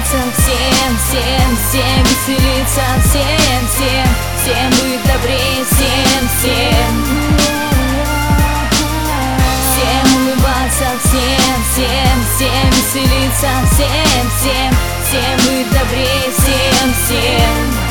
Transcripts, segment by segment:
улыбаться всем, всем, всем веселиться всем, всем, всем быть добрее всем, всем. Всем улыбаться всем, всем, всем веселиться всем, всем, всем быть добрее всем, всем.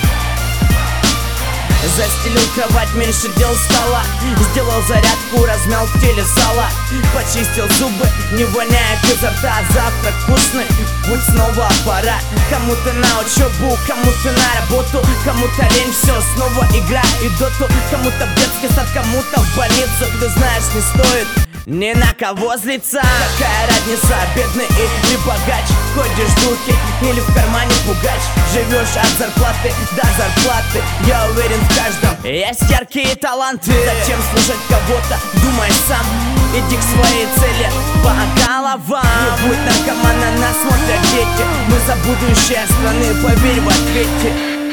Застелил кровать, меньше дел стало. Сделал зарядку, размял в теле сало. Почистил зубы, не воняет изо рта. Завтрак вкусный, путь снова пора. Кому-то на учебу, кому-то на работу, кому-то лень, все, снова игра и доту. Кому-то в детский сад, кому-то в больницу. Ты знаешь, не стоит ни на кого злиться. Какая разница, бедный или богач? Ходишь в духе или в кармане пугач? Живешь от зарплаты до зарплаты. Я уверен, в каждом есть яркие таланты. Зачем слушать кого-то? Думай сам. Иди к своей цели по головам. Не будь наркомана, нас смотрят дети. Мы за будущее страны, поверь в ответе.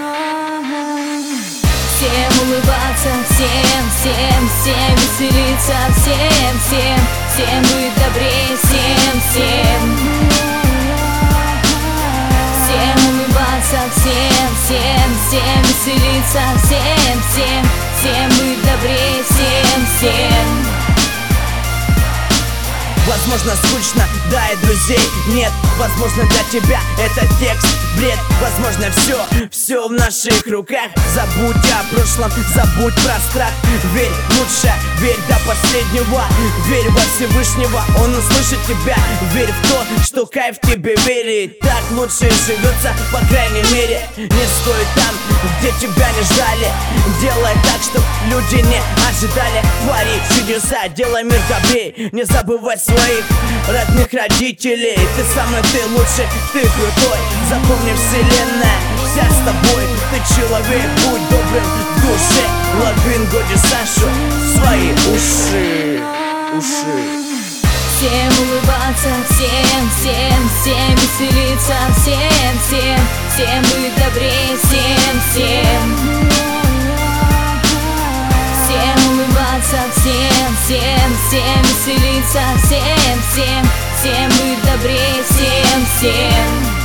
Всем улыбаться всем, всем, всем веселиться всем, всем, всем быть добрее всем, всем. Всем улыбаться всем, всем, всем веселиться всем, всем, всем быть добрее всем, всем. Возможно, скучно, да, и друзей нет. Возможно, для тебя этот текст бред. Возможно, все в наших руках. Забудь о прошлом, забудь про страх. Верь лучше, верь до последнего. Верь во Всевышнего, Он услышит тебя. Верь в то, что кайф тебе верит. Так лучше живется, по крайней мере. Не стой там, где тебя не ждали. Делай так, чтоб люди не ожидали. Твори чудеса, делай мир добрей. Не забывай своих родных родителей. Ты самый, ты лучший, ты крутой. Запомни, вселенная вся с тобой. Ты человек, будь добрым в душе. Лавин годи Сашу в свои уши. Всем улыбаться всем, всем, всем веселиться всем, всем, всем быть добрее всем, всем. Всем улыбаться всем, всем, всем веселиться всем, всем, всем быть добрее всем, всем.